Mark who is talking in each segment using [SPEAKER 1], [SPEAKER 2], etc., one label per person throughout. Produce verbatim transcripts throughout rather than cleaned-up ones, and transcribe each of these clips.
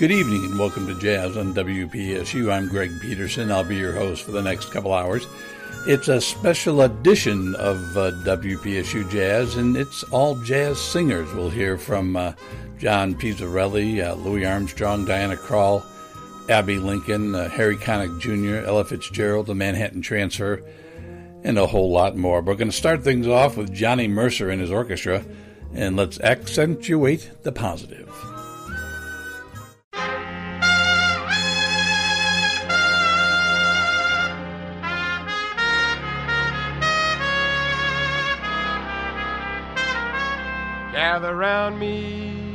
[SPEAKER 1] Good evening and welcome to Jazz on W P S U. I'm Greg Peterson. I'll be your host for the next couple hours. It's a special edition of uh, W P S U Jazz, and it's all jazz singers. We'll hear from uh, John Pizzarelli, uh, Louis Armstrong, Diana Krall, Abbey Lincoln, uh, Harry Connick Junior, Ella Fitzgerald, the Manhattan Transfer, and a whole lot more. We're going to start things off with Johnny Mercer and his orchestra, and let's accentuate the positive.
[SPEAKER 2] Gather round me,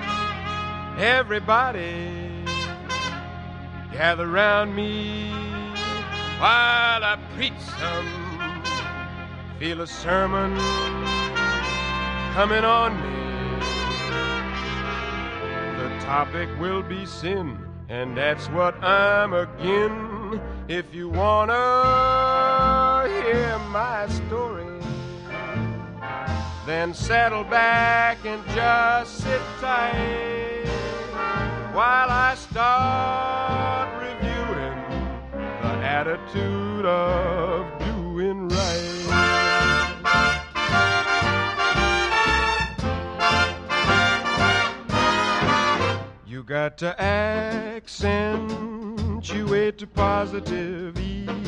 [SPEAKER 2] everybody. Gather round me while I preach some. Feel a sermon coming on me. The topic will be sin, and that's what I'm again. If you wanna hear my story, then settle back and just sit tight while I start reviewing the attitude of doing right. You got to accentuate the positive,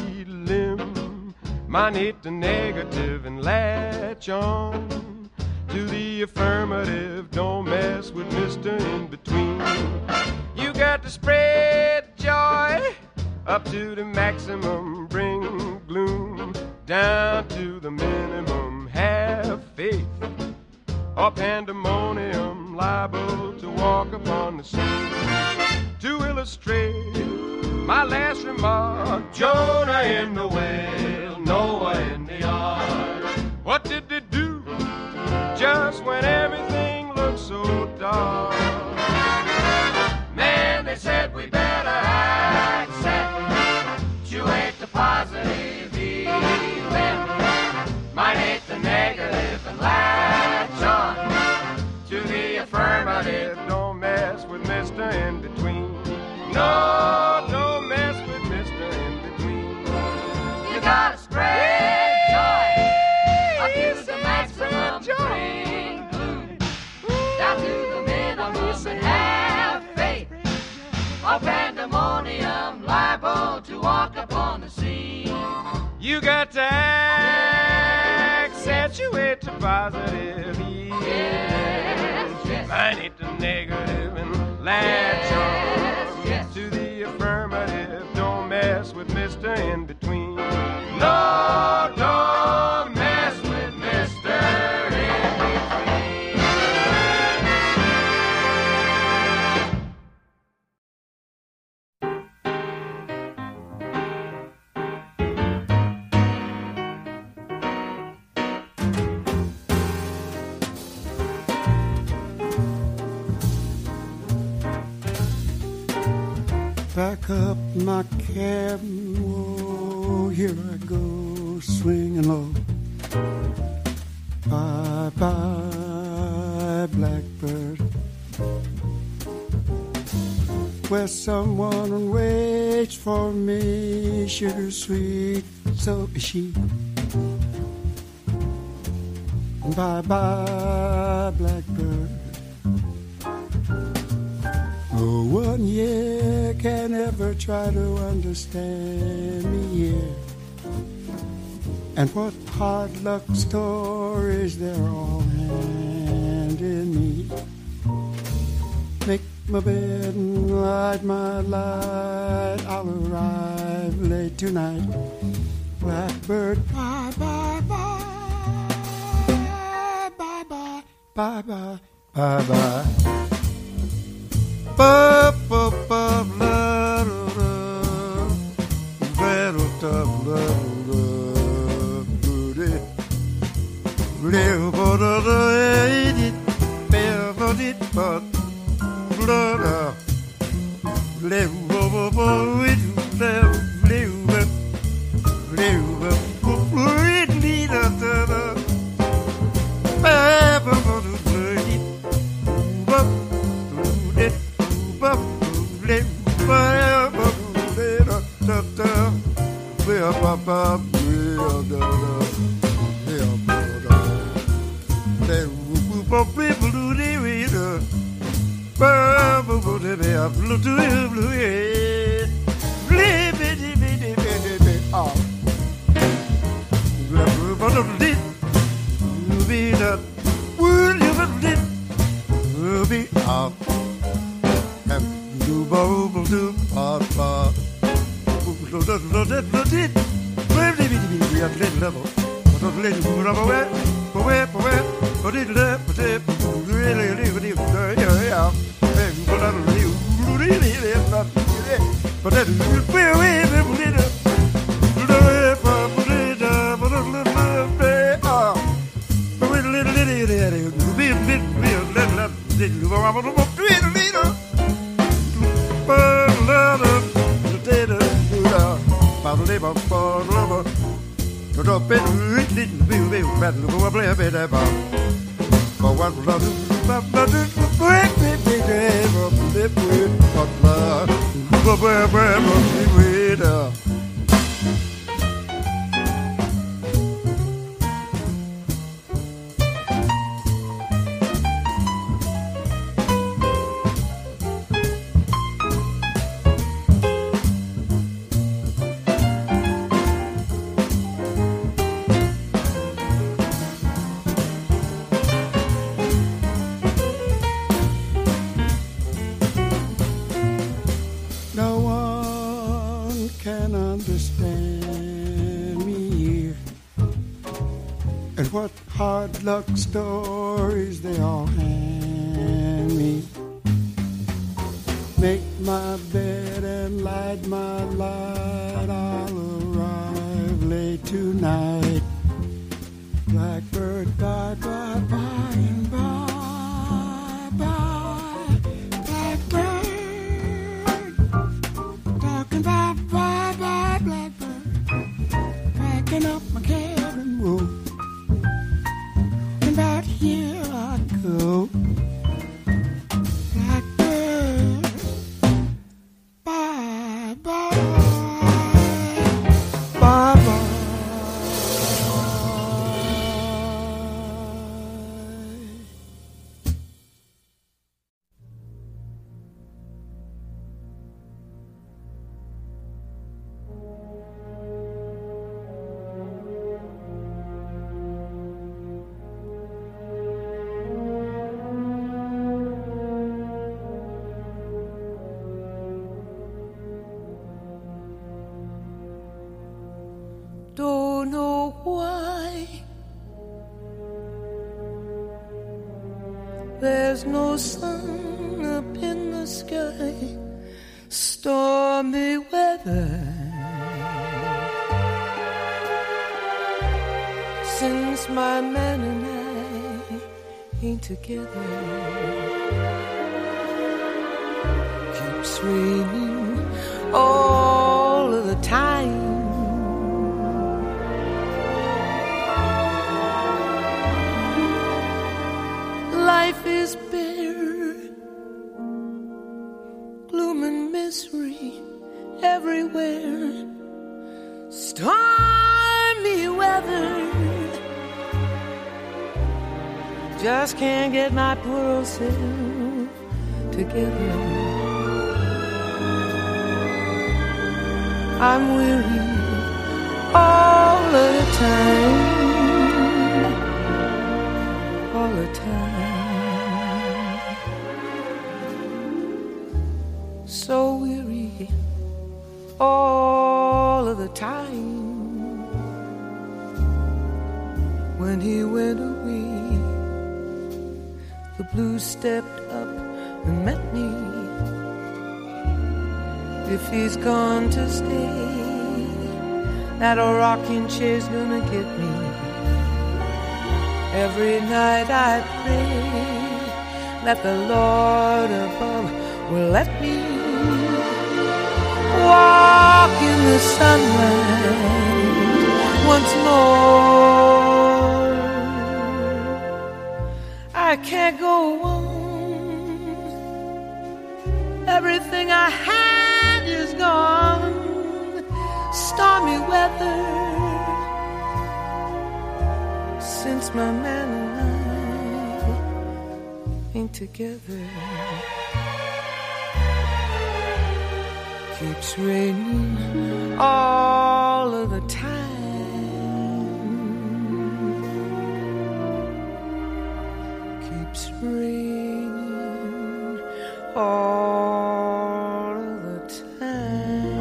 [SPEAKER 2] eliminate the negative, and latch on to the affirmative. Don't mess with Mister In-Between. You got to spread joy up to the maximum, bring gloom down to the minimum. Have faith or pandemonium, liable to walk upon the scene. To illustrate my last remark, Jonah in the whale, Noah in the ark. What did they do just when everything looked so dark? Man, they said we better accentuate the positive, eliminate the negative, and latch on to the affirmative. Don't mess with Mister In-Between. No, don't mess with Mister In-Between. You gotta spread joy up to the maximum, bring gloom down to the minimum, and have faith or pandemonium, liable to walk upon the scene. You got to accentuate the positive, yes, yes. Minus the negative, and latch on yes, to the affirmative. Don't mess with Mister In-Between. No, don't mess with Mister In-Between.
[SPEAKER 3] Back up my cab, whoa, here I go, swinging low. Bye bye, blackbird. Where someone waits for me, sugar sweet, so is she. Bye bye, blackbird. No one here can ever try to understand me here. And what hard luck stories they're all handing me. Make my bed and light my light, I'll arrive late tonight. Blackbird, bye, bye, bye. Bye, bye, bye, bye, bye, bye. Ba ba ba la la la la la la Hard luck stories they all hand me. Make my bed and light my light. I'll arrive late tonight. Blackbird, bye, bye, bye, and bye, bye. Blackbird, talking about bye, bye, blackbird. Packing up my cabin roof. About here I go, blackbird, bye, bye, bye, bye.
[SPEAKER 4] Don't know why there's no sun up in the sky. Stormy weather since my man and I ain't together. Keeps raining all of the time. Life is bare, gloom and misery everywhere. Stormy weather, just can't get my poor old self together. I'm weary all the time, all the time. So weary all of the time. When he went away, the blues stepped up and met me. If he's gone to stay, that old rocking chair's gonna get me. Every night I pray that the Lord above will let me walk in the sunlight once more. I can't go on everything I had is gone. Stormy weather since my man and I ain't together. Keeps raining all of the time. Keeps raining all of the time.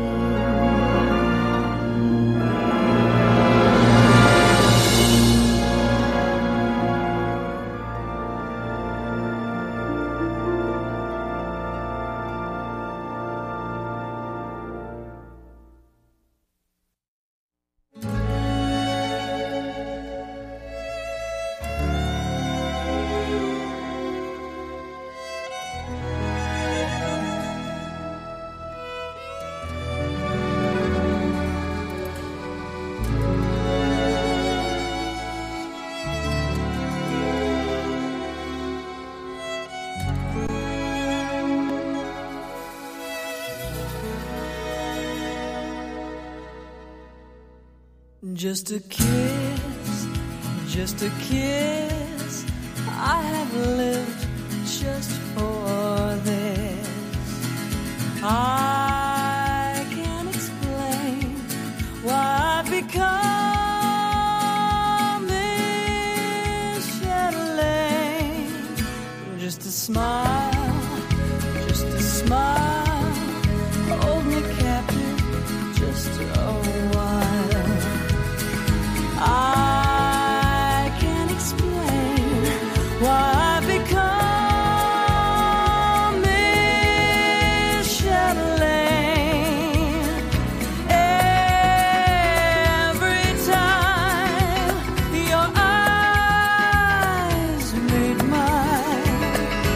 [SPEAKER 4] Just a kiss, just a kiss. I have lived just for this. I can't explain why I've become Miss Chatelaine. Just a smile, just a smile, hold me captive just a while. I can't explain why I've become Miss Chatelaine. Every time your eyes meet mine,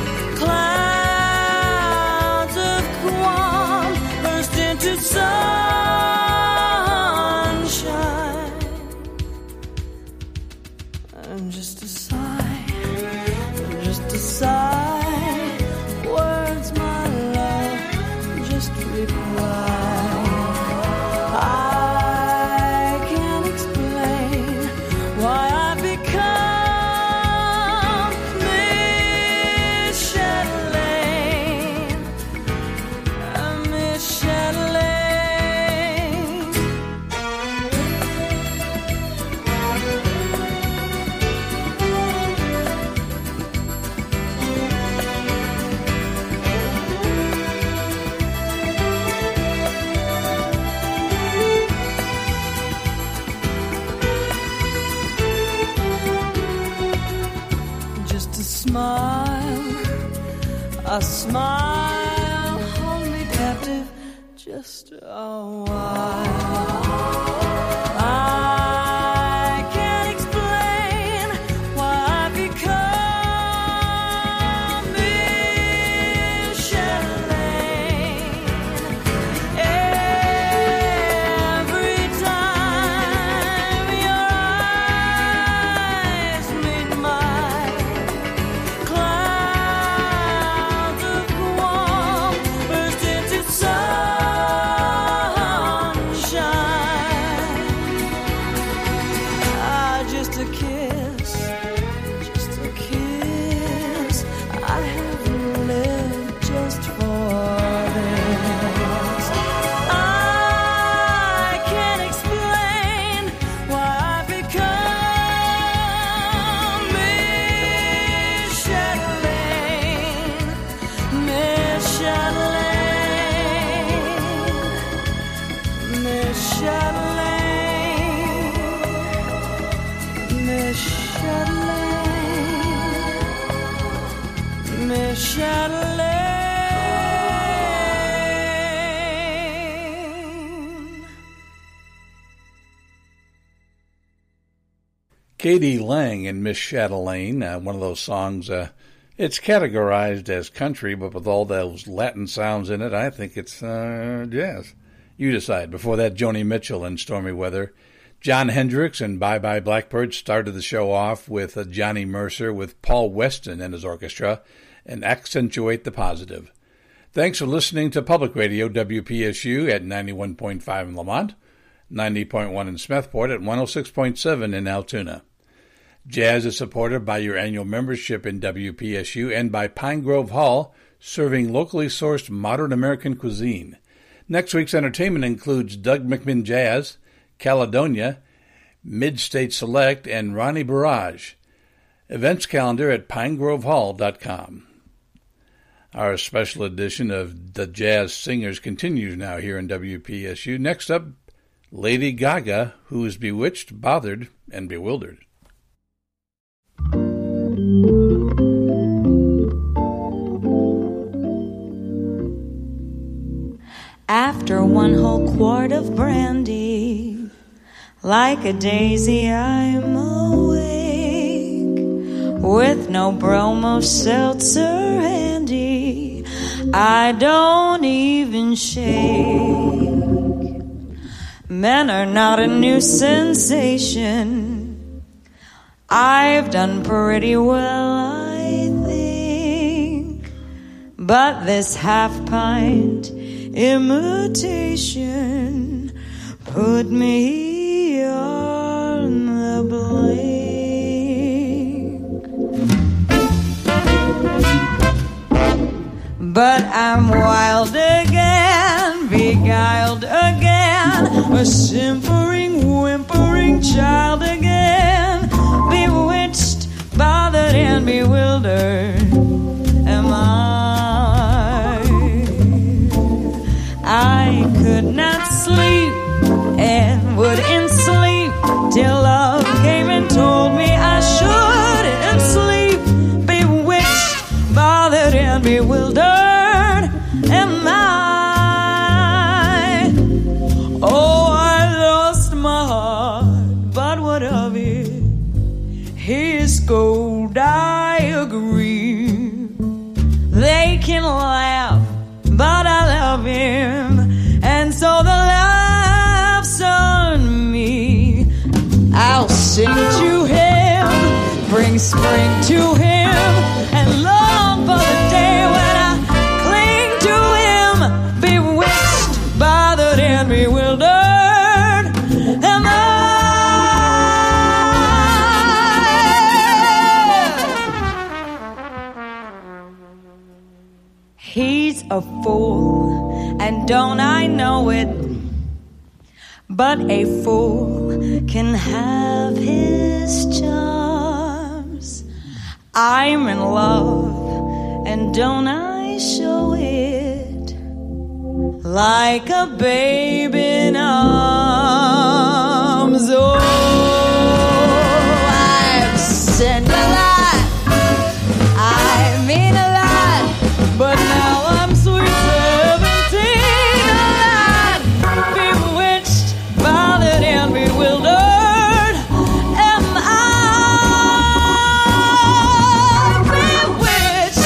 [SPEAKER 4] clouds of Guam burst into sunshine. And just a sigh, just a sigh, words, my love, just reply. I can't explain why I've become Miss Chatelaine, Miss Chatelaine. Just a smile, a smile, hold me captive just a while. I can't explain why I've become Miss Chatelaine. Every time your eyes meet mine, clouds of Guam burst into sunshine. Ah, just a kiss, just a kiss. I have lived just for this. I can't explain why I've become Miss Chatelaine, Miss Chatelaine, Miss Chatelaine, Miss Chatelaine, Miss Chatelaine.
[SPEAKER 1] Katie Lang and Miss Chatelaine, uh, one of those songs, uh, it's categorized as country, but with all those Latin sounds in it, I think it's uh, jazz. You decide. Before that, Joni Mitchell and Stormy Weather. John Hendricks and Bye Bye Blackbird started the show off with uh, Johnny Mercer with Paul Weston and his orchestra, and Accentuate the Positive. Thanks for listening to Public Radio W P S U at ninety-one point five in Lamont, ninety point one in Smethport, at one oh six point seven in Altoona. Jazz is supported by your annual membership in W P S U and by Pine Grove Hall, serving locally sourced modern American cuisine. Next week's entertainment includes Doug McMinn Jazz, Caledonia, Mid-State Select, and Ronnie Barrage. Events calendar at pine grove hall dot com. Our special edition of The Jazz Singers continues now here in W P S U. Next up, Lady Gaga, who is bewitched, bothered, and bewildered.
[SPEAKER 5] After one whole quart of brandy, like a daisy I'm awake, with no bromo seltzer handy, I don't even shake. Men are not a new sensation, I've done pretty well, I think, but this half pint imitation put me on the blink. But I'm wild again, beguiled again, a simpering, whimpering child again, bewitched, bothered, and bewildered am I. I could not sleep and wouldn't sleep till love came and told me I shouldn't sleep. Bewitched, bothered, and bewildered am I. Oh, I lost my heart, but what of it? His gold, I agree. They can laugh, but I love him, and so the laugh's on me. I'll sing to him, bring spring to him, and long for the day when I cling to him, bewitched, bothered, and bewildered am I. He's a fool, and don't I know it? But a fool can have his charms. I'm in love, and don't I show it? Like a babe in arms. Oh, I've said a lot, I mean a lot, but now I'm sweet seventeen, a lot, bewitched, bothered, and bewildered am I. Bewitched,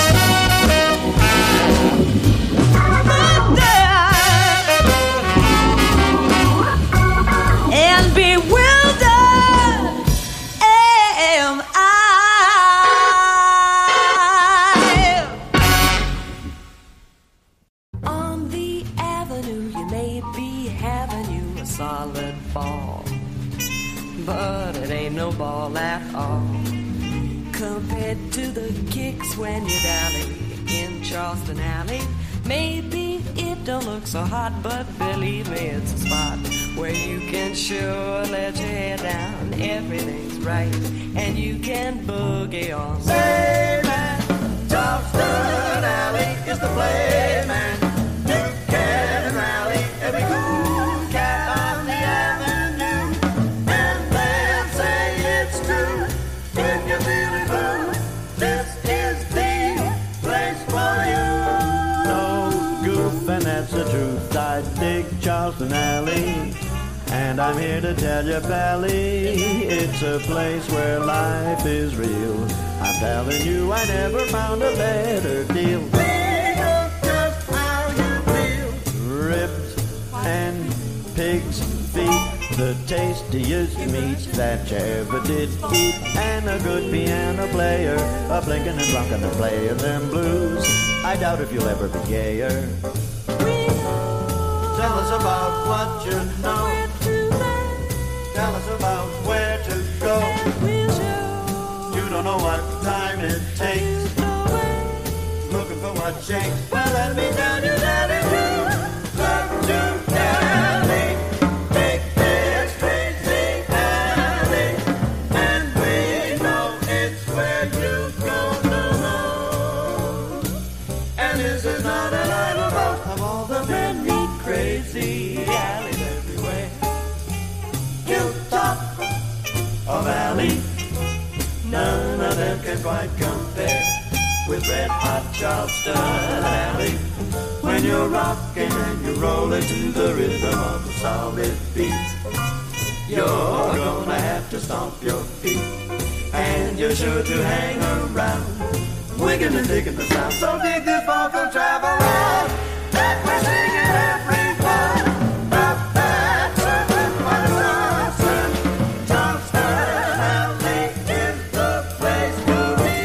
[SPEAKER 5] and bewildered am I.
[SPEAKER 4] On the avenue, you may be having you a solid ball, but it ain't no ball at all compared to the kicks when you dally in Charleston Alley. Maybe it don't look so hot, but believe me, it's a spot where you can sure let your hair down. Everything's right, and you can boogie on.
[SPEAKER 6] Hey man, Charleston Alley is the play, man. You can rally every cool cat on the avenue, and then say it's true. If you're feeling blue, this is the place for you.
[SPEAKER 7] No goof, and that's the truth. I dig Charleston Alley, and I'm here to tell you, Pally, it's a place where life is real. I'm telling you, I never found a better deal.
[SPEAKER 6] We know just how you feel.
[SPEAKER 7] Ripped and pig's feet, the tastiest meats that you ever did eat, and a good piano player, a blinking and drunken and playing them blues. I doubt if you'll ever be gayer. Tell us about what you know. Tell us about where to go. You don't know what time it takes. Looking for what shakes. Well, let me tell you that if you love to Cali, take this crazy alley, and we know it's where you go to know. And this is not an idle boast of all the many crazy alleys everywhere. Hilltop or valley, none of them can quite compare with red hot Charleston Alley. When you're rocking and you're rolling to the rhythm of the solid beats, you're gonna have to stomp your feet, and you're sure to hang around, wigging and digging the sound. So dig this folk and travel around that we're singing everyone. Up that surfing by the sunset, Charleston Alley is the place to be.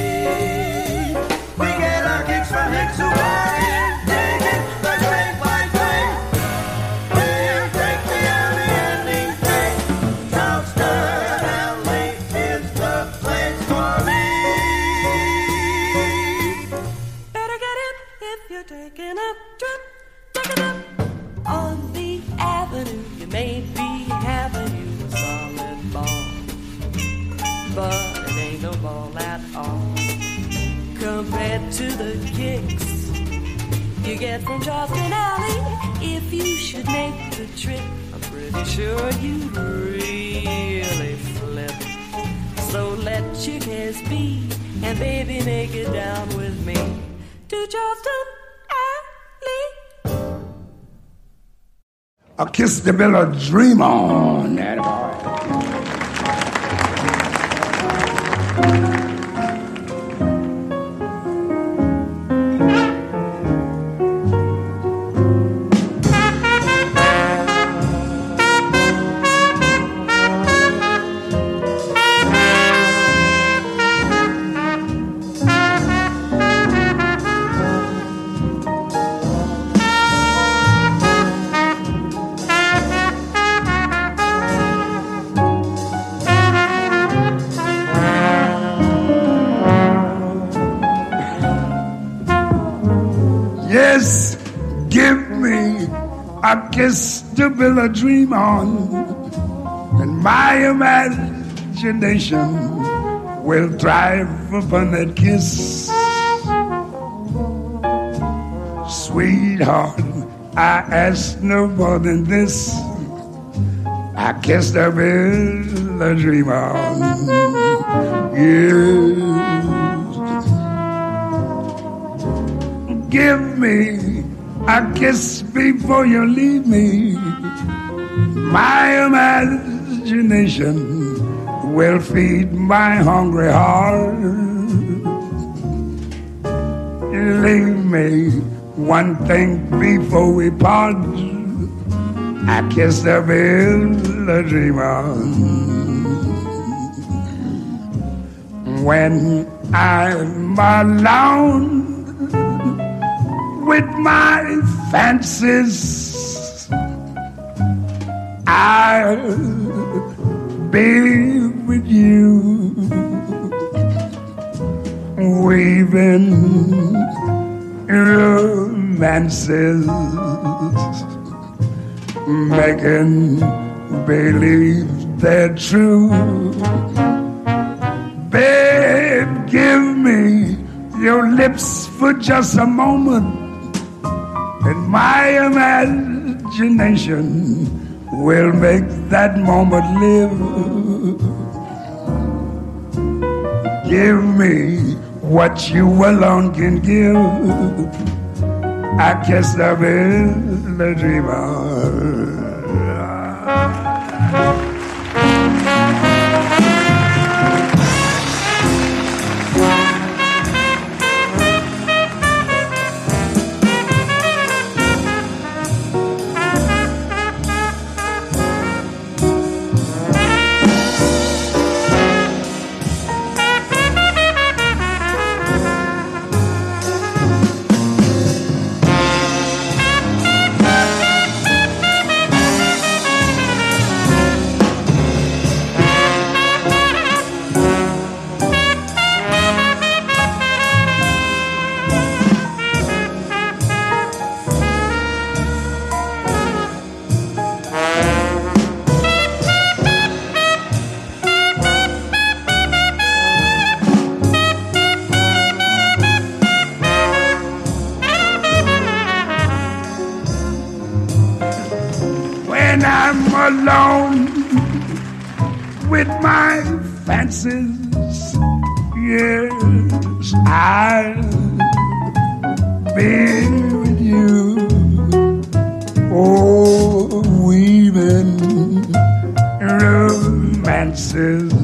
[SPEAKER 7] We get our kicks from Hicks who are in digging the great white way. We'll break the alley any day. Charleston Alley is the place for me.
[SPEAKER 4] Better get in if you're taking a trip. Take it up on the avenue. You may be having you a solid ball, but it ain't no ball at all compared to the kicks you get from Charleston Alley. If you should make the trip, I'm pretty sure you really flip. So let your cares be, and baby, make it down with me to Charleston Alley.
[SPEAKER 3] A kiss the bill of dream on that boy. Yes, give me a kiss to build a dream on, and my imagination will thrive upon that kiss. Sweetheart, I ask no more than this. I kiss to build a dream on. Yes. Give me a kiss before you leave me. My imagination will feed my hungry heart. Leave me one thing before we part. I kiss the bill a dream on. When I'm alone with my fancies, I'll be with you, weaving romances, making believe they're true. Babe, give me your lips for just a moment, and my imagination will make that moment live. Give me what you alone can give. I kiss the bill a dreamer. when I'm alone with my fancies. Yes, I'll be with you. Oh, weaving romances.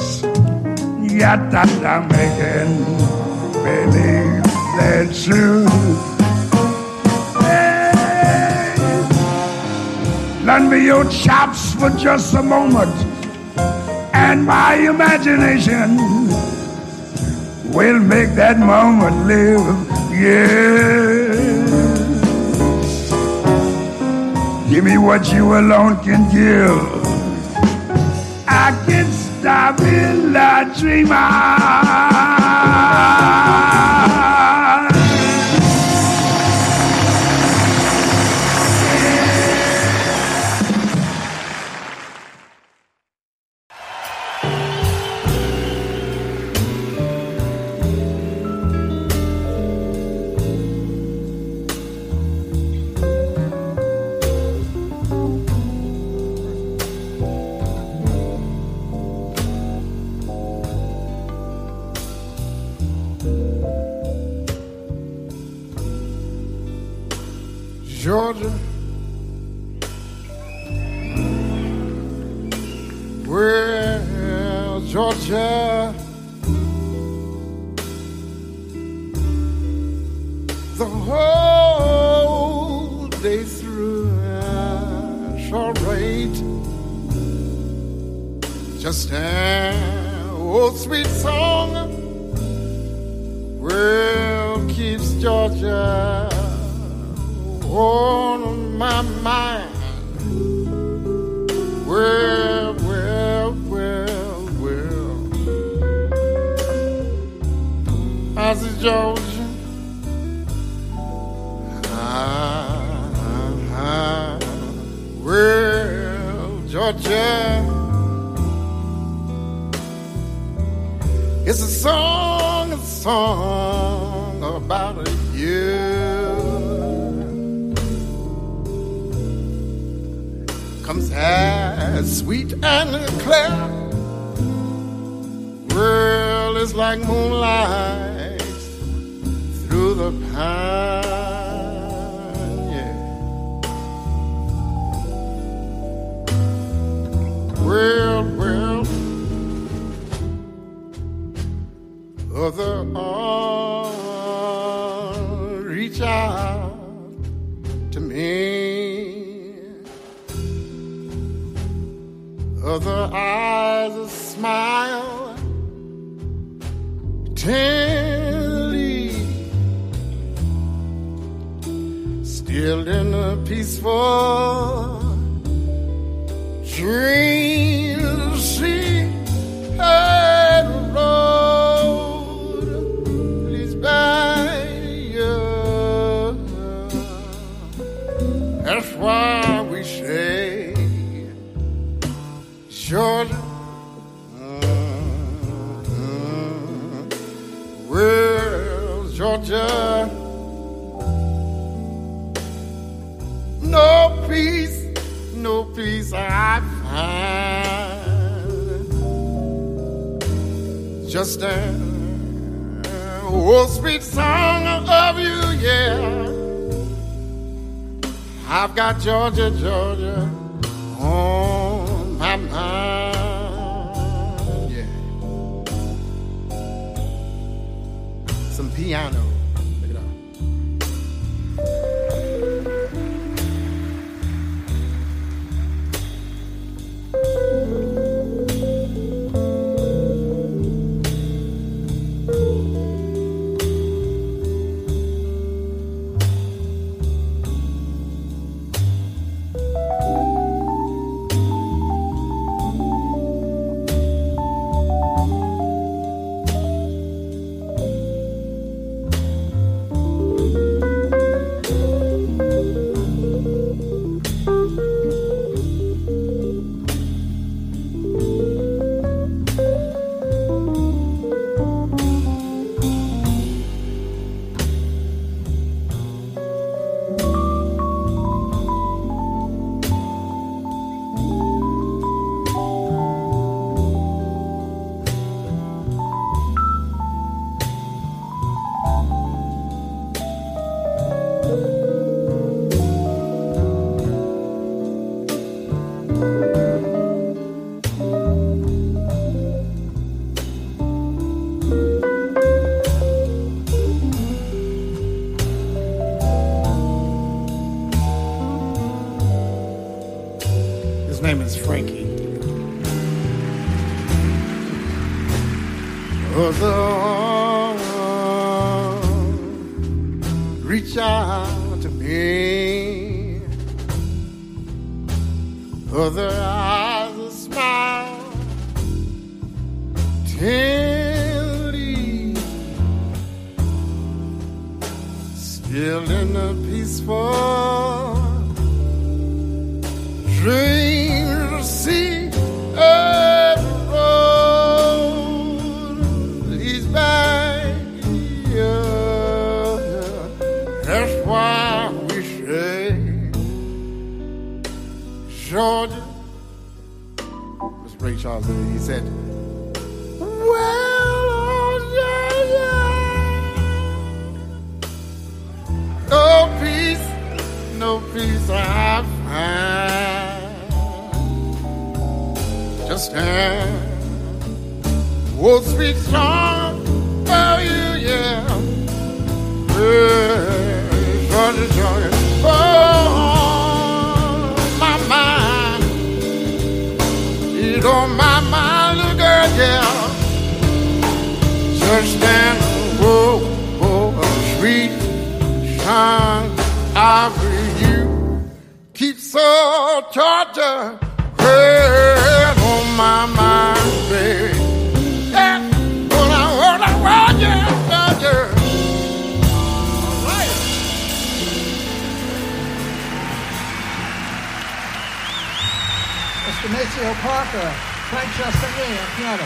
[SPEAKER 3] Yada making believe that's true. Hey, lend me your chops for just a moment, and my imagination will make that moment live. Yes, give me what you alone can give. I can stop in the dreamer. Georgia, well, Georgia, the whole day through, I shall write just an old sweet song, well, keeps Georgia on my mind. Well, well, well, well. I said, Georgia, ah, ah, ah. Well, Georgia, it's a song, a song about you. Comes as sweet and clear. World is like moonlight through the pine, yeah. World, world, other arms reach out to me. Other eyes a smile tenderly, still in a peaceful dream. See a road leads by you. That's why we say, Georgia, mm-hmm. Well, Georgia, no peace, no peace I find. Just an old sweet song of you, yeah. I've got Georgia, Georgia on my mind, yeah. Some piano. Look it up.
[SPEAKER 8] name is Frankie. Other reach out to me. Other eyes a smile tenderly. Still in a peaceful dream to see a road leads back here. That's why we say, Georgia. Mister Ray Charles, he said, well, oh, yeah, yeah. No peace, no peace I find. Just stand, oh, sweet song for you, yeah. Hey, Georgia, Georgia, oh, my mind, it's on my mind, little girl, yeah. Just stand, oh, oh, sweet song for you. Keep so Georgia, hey, on my mind, baby. Yeah, when I heard that word, yeah, Georgia. All right.
[SPEAKER 9] Mister Maceo Parker, Frank Chastanier on piano.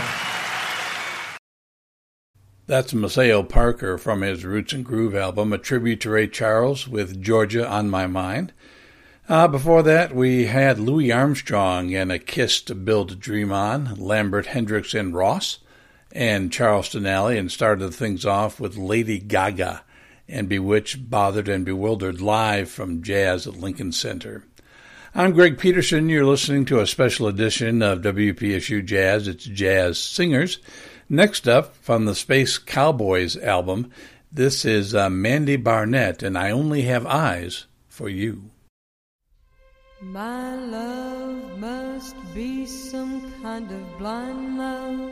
[SPEAKER 1] That's Maceo Parker from his Roots and Groove album, a tribute to Ray Charles with Georgia on My Mind. Uh, before that, we had Louis Armstrong and A Kiss to Build a Dream On, Lambert, Hendricks, and Ross, and Charleston Alley, and started things off with Lady Gaga and Bewitched, Bothered, and Bewildered live from Jazz at Lincoln Center. I'm Greg Peterson. You're listening to a special edition of W P S U Jazz. It's Jazz Singers. Next up, from the Space Cowboys album, this is uh, Mandy Barnett, and I Only Have Eyes for You.
[SPEAKER 5] My love must be some kind of blind love.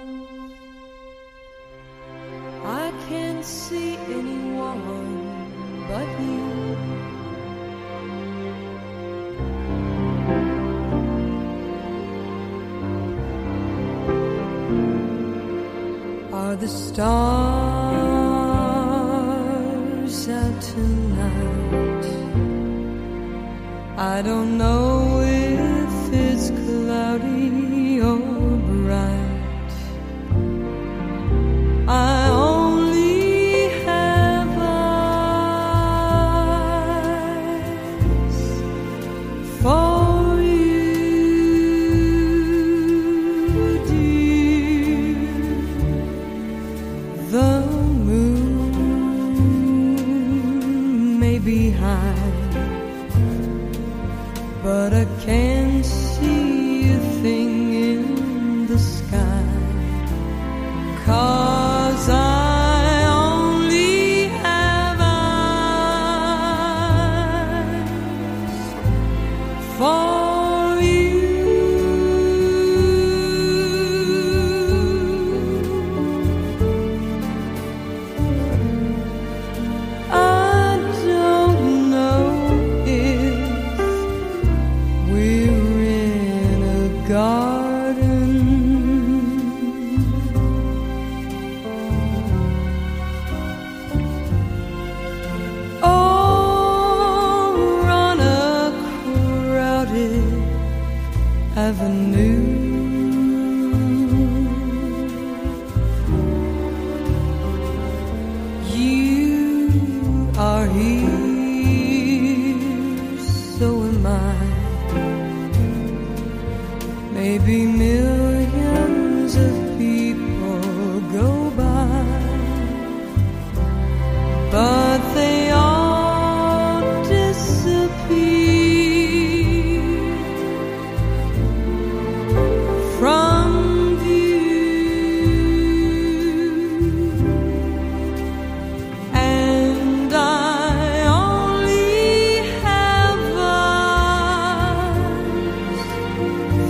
[SPEAKER 5] I can't see anyone but you. Are the stars out tonight? I don't know if it's cloudy or bright. I only have eyes for you, dear. The moon may be high, but I can't see a thing in the sky, 'cause I only have eyes for you. I don't know if we're in a garden or on a crowded avenue. You are here, so am I. Maybe millions of people go by, but they all disappear from view, and I only have eyes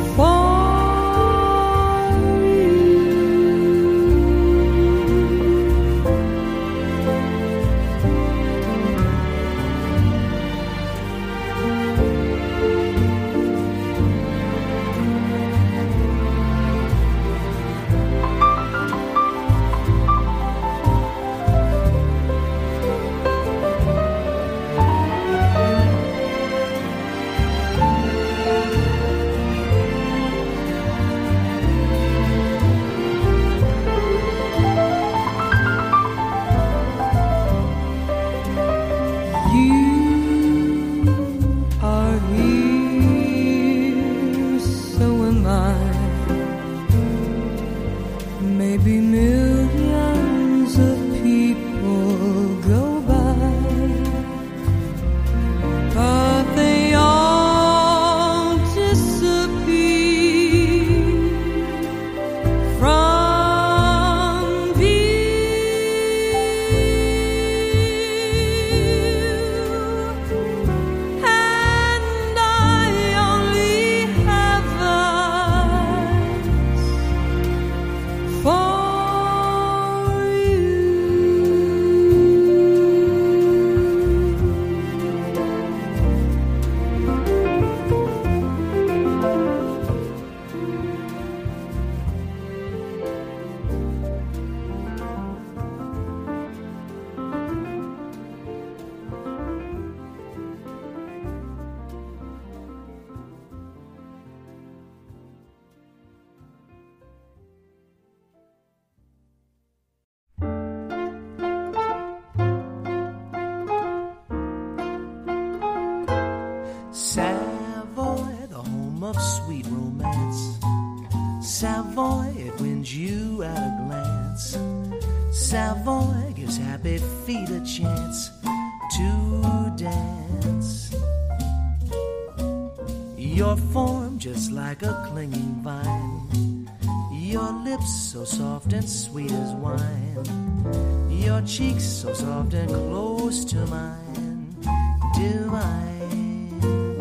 [SPEAKER 10] of sweet romance. Savoy, it wins you at a glance. Savoy gives happy feet a chance to dance. Your form just like a clinging vine, your lips so soft and sweet as wine, your cheeks so soft and close to mine, divine.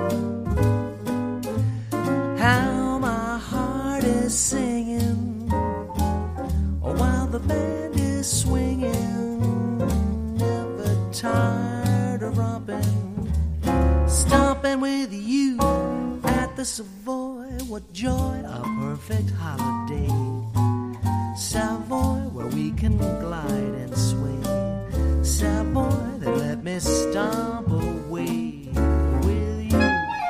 [SPEAKER 10] How my heart is singing while the band is swinging, never tired of romping, stomping with you at the Savoy. What joy, a perfect holiday. Savoy, where we can glide and sway. Savoy, then let me stomp away with you.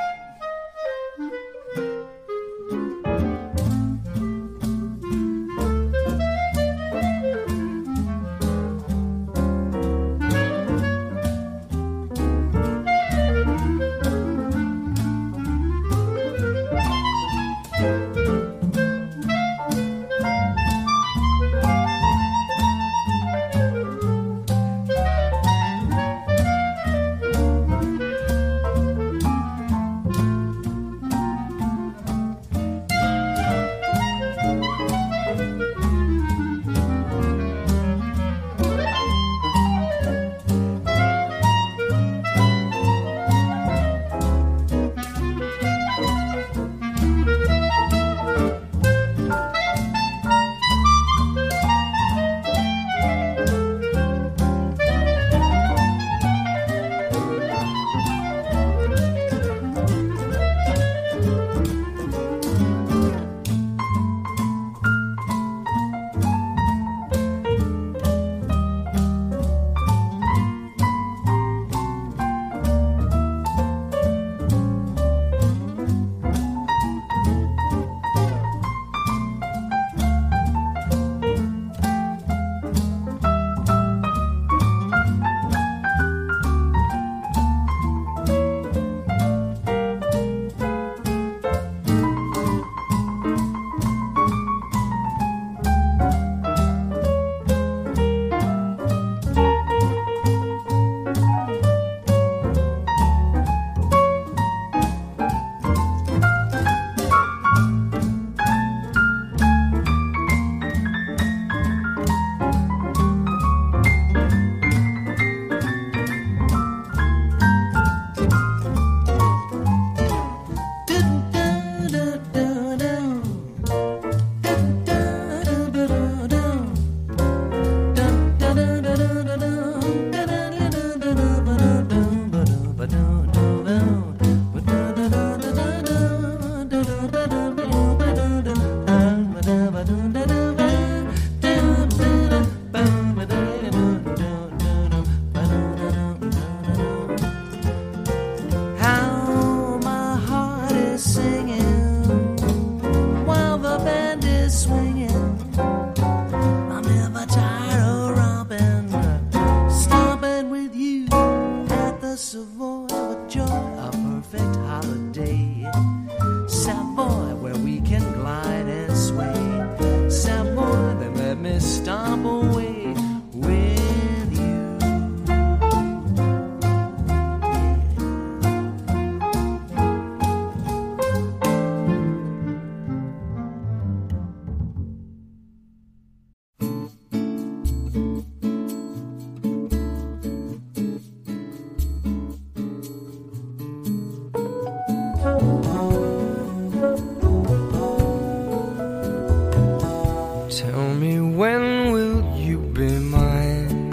[SPEAKER 11] Tell me, when will you be mine?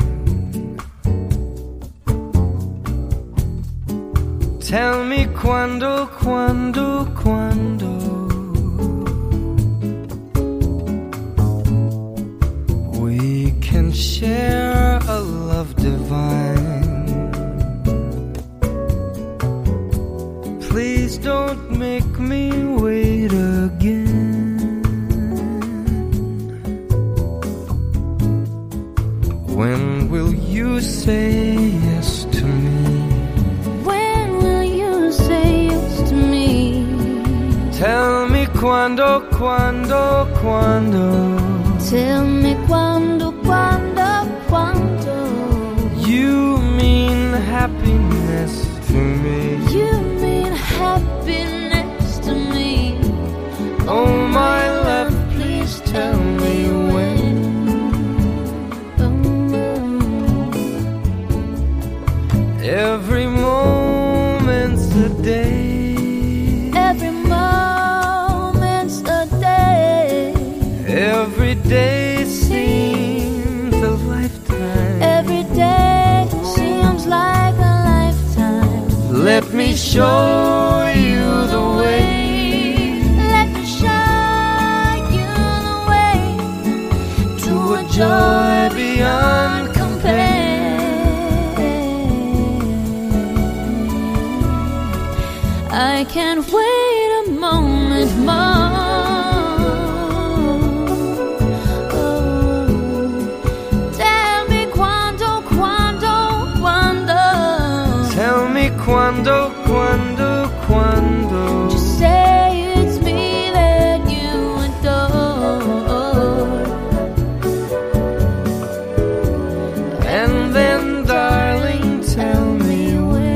[SPEAKER 11] Tell me quando, quando, quando we can share a love divine. Please don't make me wait again. When will you say yes to me?
[SPEAKER 12] When will you say yes to me?
[SPEAKER 11] quando, quando, quando.
[SPEAKER 12] Tell me quando, quando, quando.
[SPEAKER 11] You mean happiness to me.
[SPEAKER 12] You mean happiness to me.
[SPEAKER 11] Oh my love, please tell me when. Every moment's a day.
[SPEAKER 12] Every moment's a day.
[SPEAKER 11] Every day seems a lifetime.
[SPEAKER 12] Every day seems like a lifetime.
[SPEAKER 11] Let me show you the way.
[SPEAKER 12] Let me show you the way to a joy beyond compare. I can't wait a moment more. Oh, tell me quando, quando, quando.
[SPEAKER 11] Tell me quando, quando, quando.
[SPEAKER 12] Just say it's me that you adore.
[SPEAKER 11] And then, darling, tell me when.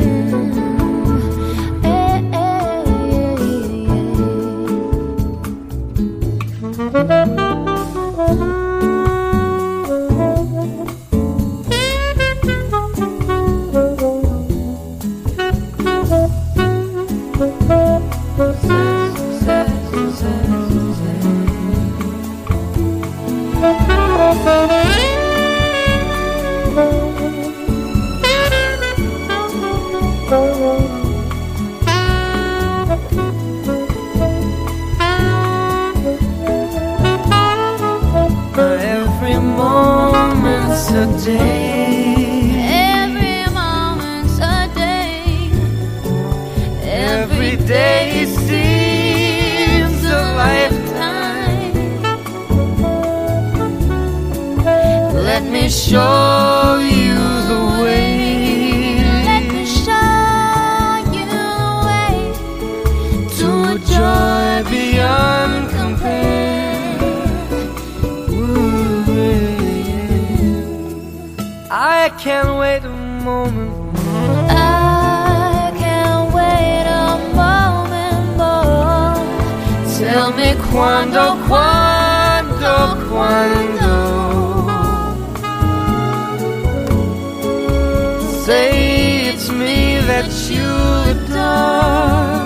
[SPEAKER 11] Every moment's a day.
[SPEAKER 12] Every moment's a day.
[SPEAKER 11] Every day seems a lifetime. Let me show you the way.
[SPEAKER 12] Let me show you the way
[SPEAKER 11] to a joy beyond compare. I can't wait a moment more.
[SPEAKER 12] I can't wait a moment more.
[SPEAKER 11] Tell me quando, quando, quando. Say it's me that you adore.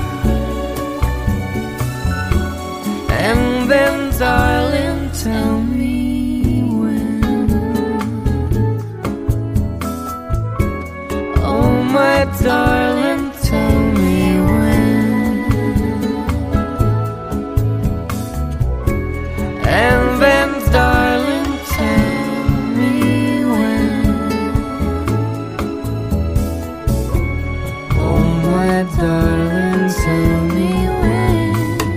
[SPEAKER 11] And then, darling, tell me. My darling, tell me when. And then, darling, tell me when. Oh, my darling, tell me when.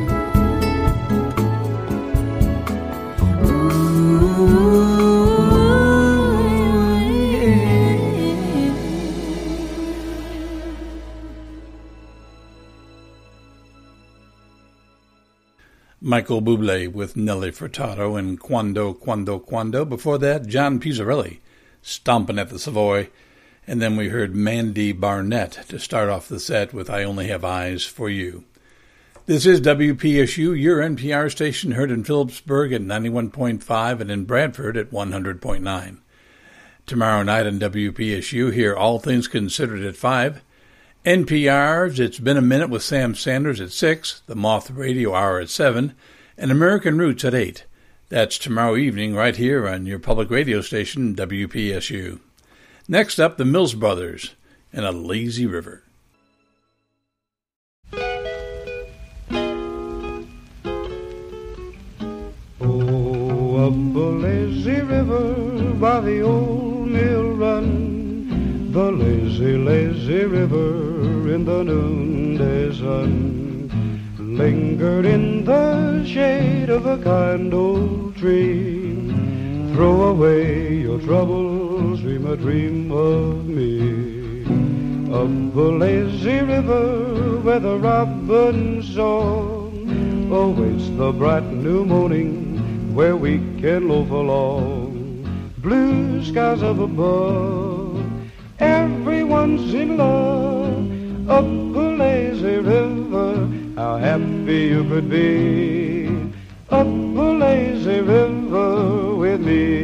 [SPEAKER 11] Ooh.
[SPEAKER 1] Michael Bublé with Nelly Furtado and Quando, Quando, Quando. Before that, John Pizzarelli, Stompin' at the Savoy. And then we heard Mandy Barnett to start off the set with I Only Have Eyes for You. This is W P S U, your N P R station, heard in Phillipsburg at ninety-one point five and in Bradford at one hundred point nine. Tomorrow night on W P S U, hear All Things Considered at five. N P R's It's Been a Minute with Sam Sanders at six, the Moth Radio Hour at seven, and American Roots at eight. That's tomorrow evening right here on your public radio station, W P S U. Next up, the Mills Brothers and A Lazy River.
[SPEAKER 13] Oh, up a lazy river by the old mill run, the lazy, lazy river in the noonday sun, lingered in the shade of a kind old tree. Throw away your troubles, dream a dream of me. Up the lazy river where the robin song, awaits the bright new morning where we can loaf along. Blue skies up above, everyone's in love. Up a lazy river, how happy you could be. Up a lazy river with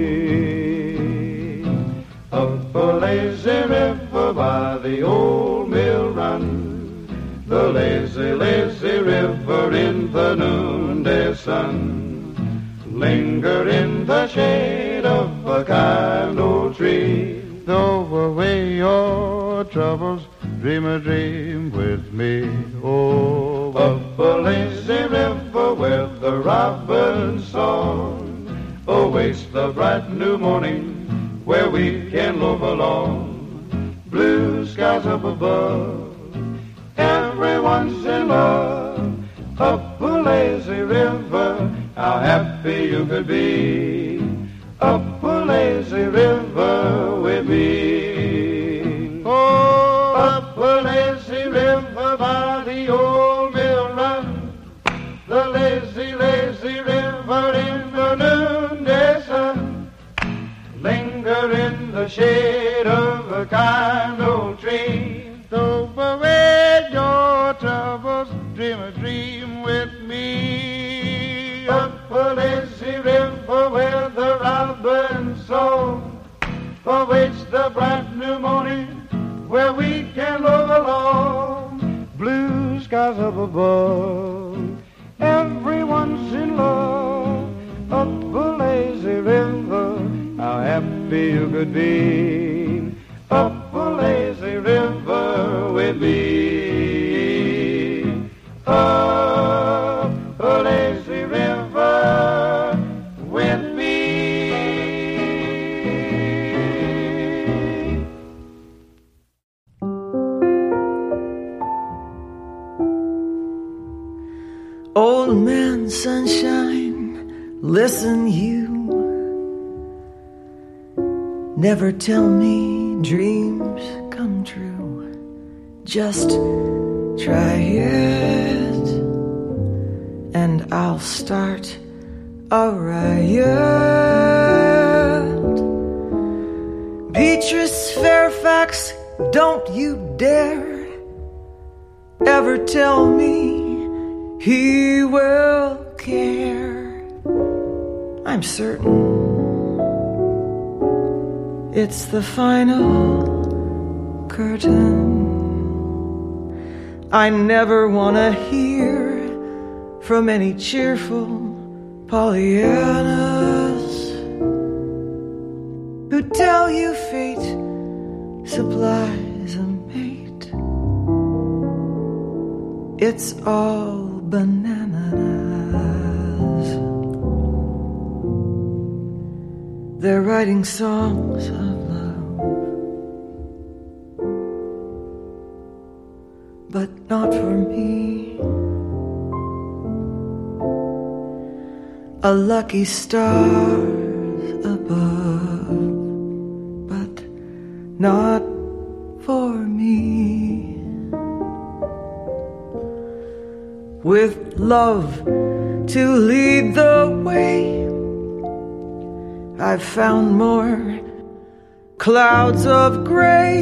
[SPEAKER 13] me. Up a lazy river by the old mill run, the lazy, lazy river in the noonday sun. Linger in the shade of a kind old tree. Throw away your troubles, dream a dream with me. Oh, up a lazy river where the robin's song awaits the bright new morning where we can loaf along. Blue skies up above, everyone's in love. Up a lazy river, how happy you could be. Up a lazy river with me. Oh, up a lazy river by the old mill run, the lazy, lazy river in the noonday sun. Linger in the shade of a kind old tree. Throw away your troubles, dream a dream with me. Up a lazy river where the robin's song awaits the bright new morning where we can roll along. Blue skies up above, everyone's in love. Up a lazy river, how happy you could be. Up a lazy river with me. Up a lazy river with me.
[SPEAKER 10] Old man sunshine, listen you. Never tell me dreams come true. Just try it, and I'll start a riot. Beatrice Fairfax, don't you dare ever tell me he will care. I'm certain it's the final curtain. I never want to hear from any cheerful Pollyannas who tell you fate supplies a mate. It's all bananas. They're writing songs of love, but not for me. A lucky star's above, but not for me. With love to lead the way, I've found more clouds of gray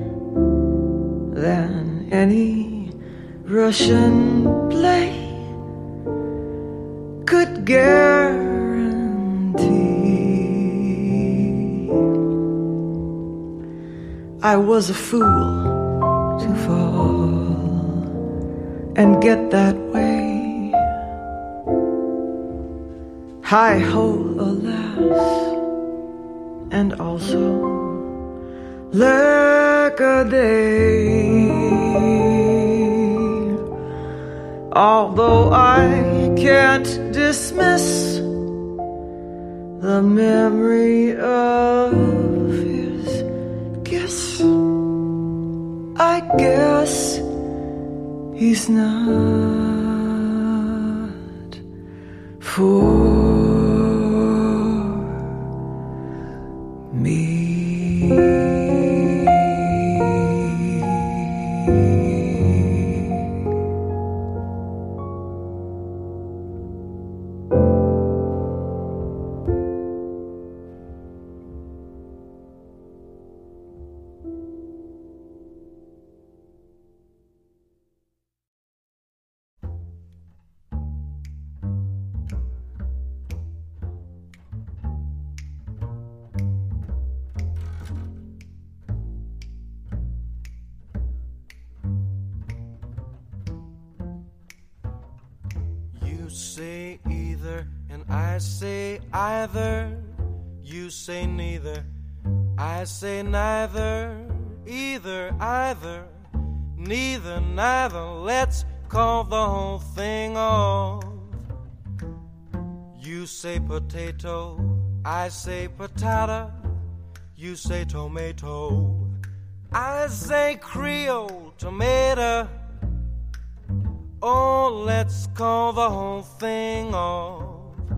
[SPEAKER 10] than any Russian play could guarantee. I was a fool to fall and get that way. Hi-ho, alas, and also lack-a-day. Although I can't dismiss the memory of his kiss, I guess he's not for me.
[SPEAKER 14] You say either, and I say either. You say neither, I say neither. Either, either, neither, neither. Let's call the whole thing off. You say potato, I say patata. You say tomato, I say Creole tomato. Oh, let's call the whole thing off.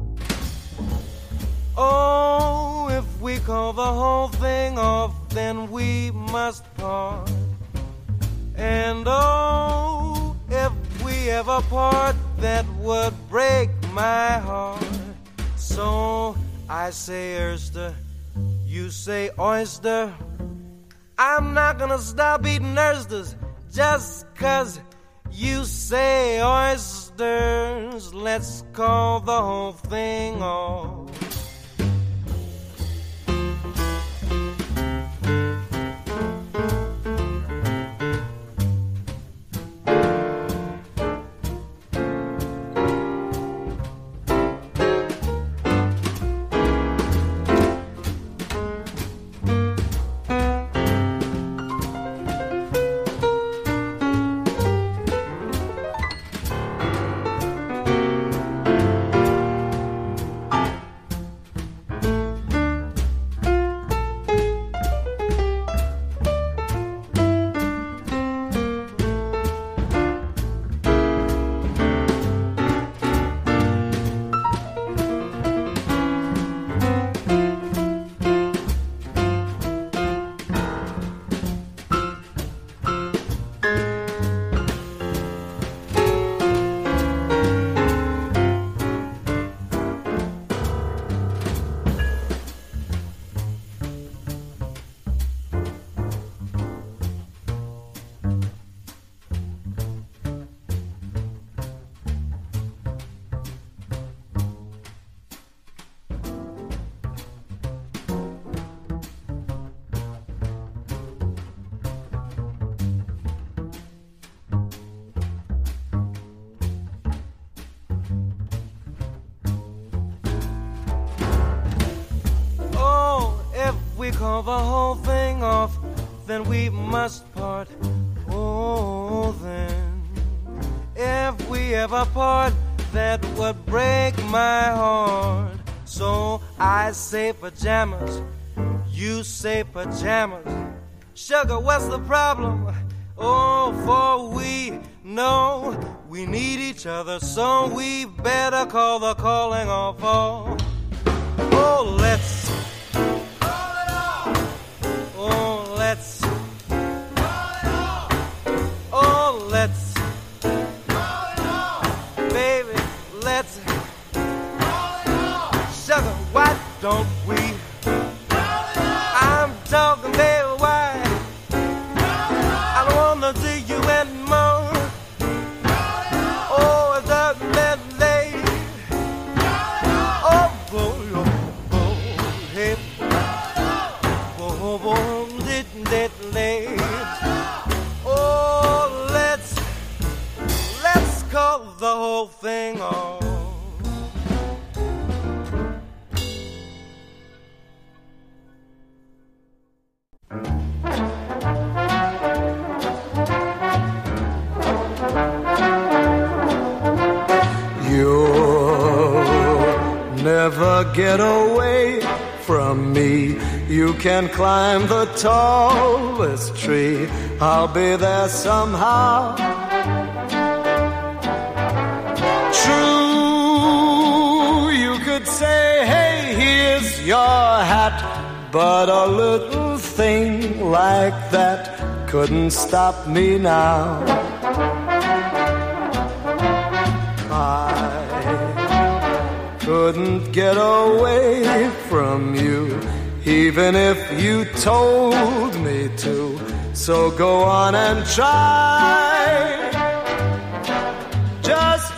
[SPEAKER 14] Oh, if we call the whole thing off, then we must part. And oh, if we ever part, that would break my heart. So I say oyster, you say oyster. I'm not gonna stop eating oysters just 'cause you say oysters. Let's call the whole thing off. Call the whole thing off, then we must part. Oh, then if we ever part, that would break my heart. So I say pajamas, you say pajamas. Sugar, what's the problem? Oh, for we know we need each other, so we better call the calling off. Oh, oh let's Oh, let's call it off. Oh, let's call it off. Baby, let's call it off. Sugar, why don't we call it off? I'm talking, baby, why? Call it off. I don't wanna see you anymore. Call it off. Oh, it's up that late. Call it off. Oh, boy, oh, oh, hey. Oh, oh, didn't that late? Oh, let's let's call the whole thing off.
[SPEAKER 15] You'll never get away from me. You can climb the tallest tree, I'll be there somehow. True, you could say, hey, here's your hat, but a little thing like that couldn't stop me now. I couldn't get away from you, even if you told me to. So go on and try. Just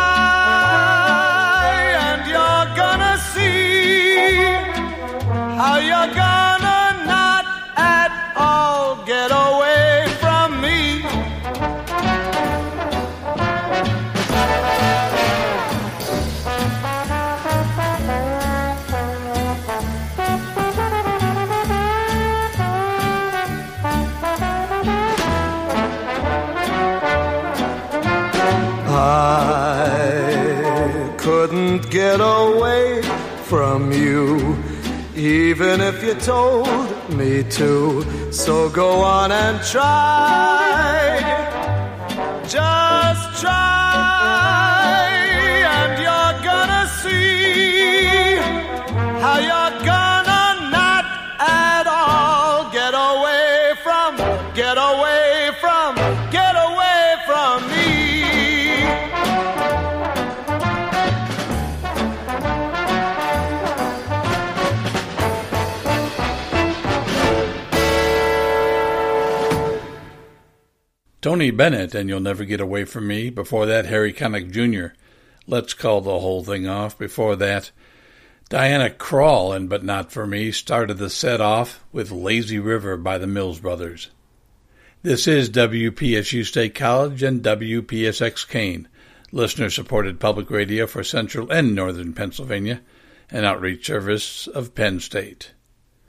[SPEAKER 15] try, and you're gonna see how you're gonna not at all get away from me. I couldn't get away from you, even if you told me to. So go on and try, just try, and you're gonna see how you're gonna not at all get away from, get away from, get away from me.
[SPEAKER 1] Tony Bennett and You'll Never Get Away From Me. Before that, Harry Connick Junior Let's Call the Whole Thing Off. Before that, Diana Krall and But Not For Me started the set off with Lazy River by the Mills Brothers. This is W P S U State College and W P S X Kane, listener-supported public radio for central and northern Pennsylvania, an outreach service of Penn State.